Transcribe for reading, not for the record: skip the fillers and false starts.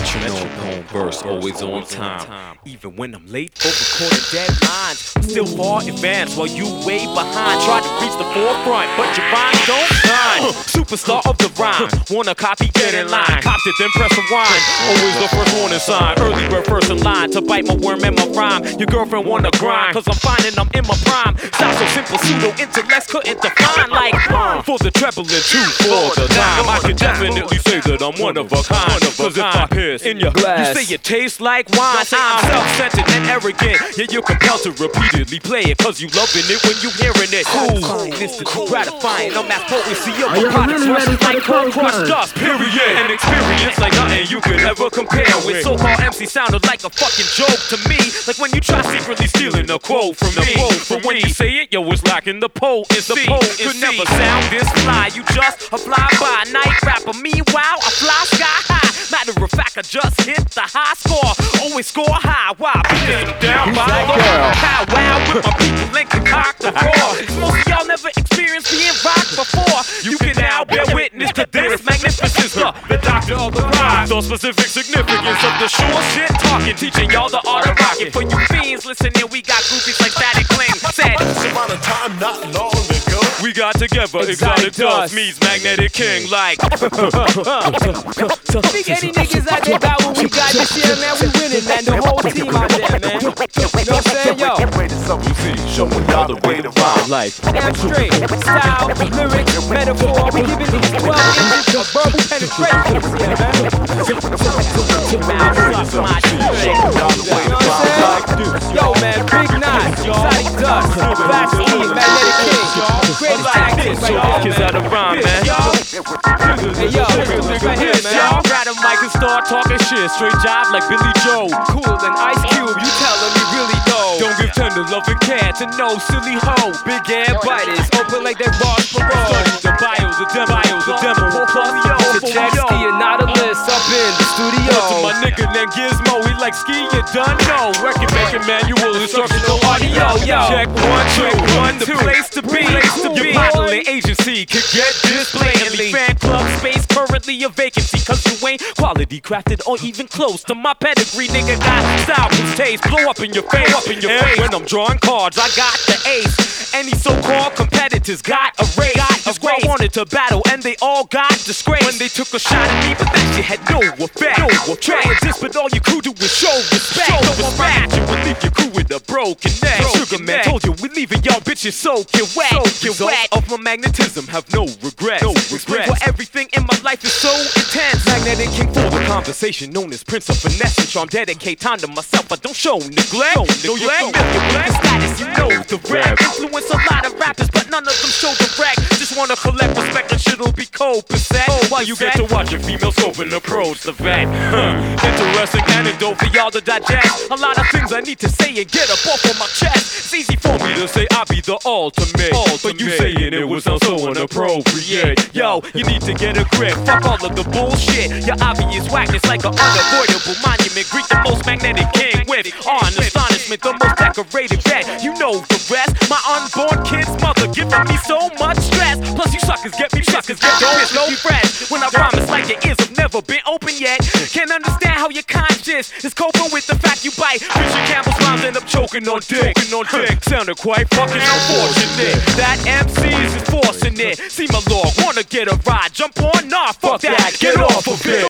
Metronome, poem, verse, always on time. Even when I'm late for recording deadlines, I'm still far advanced while you way behind. Try to reach the forefront, but your rhymes don't shine. Superstar of the rhyme, wanna copy, get in line. Copped it, then press rewind. Always the first warning sign. Early bird first in line to bite my worm and my rhyme. Your girlfriend wanna grind, cause I'm finding I'm in my prime. Sound so simple, pseudo intellects couldn't define. Like for the treble and two for the dime. I can definitely say that I'm one of a kind. Cause if I piss in your glass, you say it tastes like wine. I'm self-centered and arrogant, yet you're compelled to repeatedly play it, cause you loving it when you hearing it. Cool, instantly gratifying. I'm as potency of a product, rushed like crushed dust, period. An experience like nothing you could ever compare with. So-called MC sounded like a fucking joke to me, like when you try secretly stealing a quote from me. But when you say it, yo, it's lacking the potency. Could never sound this fly. You just a fly-by night rapper. Meanwhile, I fly sky high. Matter of fact, I just hit the high score. Always score high. Why? Because I'm down by the pow wow with my people and concoct the roar. Most of y'all never experienced being rocked before. You can now bear witness to this magnificence. The doctor of the rhyme. The specific significance of the sure shit talking. Teaching y'all the art of rocking. For you fiends listening, we got groupies like Static Cling. Said once upon a time, not long ago, we got together, exotic dust meets magnetic king like. Think any niggas out there about what we got this year, man? We winning, man. The whole team out there, man. You know what I'm saying, yo? showing y'all the way to rhyme. Life. Damn straight. Style, lyrics, metaphor. We giving these 12 inches of verbal penetration this year, man. Yo, man, Big Nine, Exotic Dust, Vaccine, Magnetic King, greatest tactics right Kids out of rhyme, man. Hey, yo, right here, man. Grab a mic and start talking shit. Straight job like Billy Joe. Cooler than Ice Cube, you tell him you really know. Don't give tender loving cat to no silly hoe. Big ass biters, open like they bars for Study the bio, the demo, portfolio. The check ski and not a list up in the studio. To my nigga named Gizmo, he like ski, you done know. Record making manual, instructional audio. Check 1, 2, 1, the place to be. Your modeling agency could get this blatantly. Fan club space currently a vacancy, cause you ain't quality crafted or even close to my pedigree. Nigga got style, whose taste blow up in your face. When I'm drawing cards, I got the ace. Any so-called competitors got a race. A squad wanted to battle and they all got disgraced when they took a shot at me, but that shit had no effect. Try and diss, but all you crew do is show respect. You will leave your crew with a broken neck. Sugar Man told you we leaving y'all bitches soaking wet. Of my magnetism, have no regrets. Explain for everything in my life is so intense. Magnetic King for the conversation known as Prince of Finesse. And so I'm dedicate time to myself. I don't show neglect. Know you're familiar with the status, you know the rap. Influence a lot of rappers, but none of them show direct. Just wanna collect respect and shit'll be cold percent. While you get to watch your female open approach the vet. Interesting anecdote for y'all to digest. A lot of things I need to say and get up off of my chest. It's easy for me to say I'll be the ultimate. But you saying it would sound so inappropriate. Yo, you need to get a grip. Fuck all of the bullshit. Your obvious whackness like an unavoidable monument. Greet the most magnetic king with on astonishment. The most decorated vet. You know the rest. My unborn kid's mother giving me so much stress. Plus you suckers get me suckers get pissed. No fresh. When I promise like your ears have never been open yet. Can't understand how your conscience is coping with the fact you bite. Richard Campbell's rhymes end up choking on dick. Sounded quite fucking unfortunate. That MC's is forcing it. See my lord, wanna get a ride? Jump on? Nah, fuck that. Get off of it.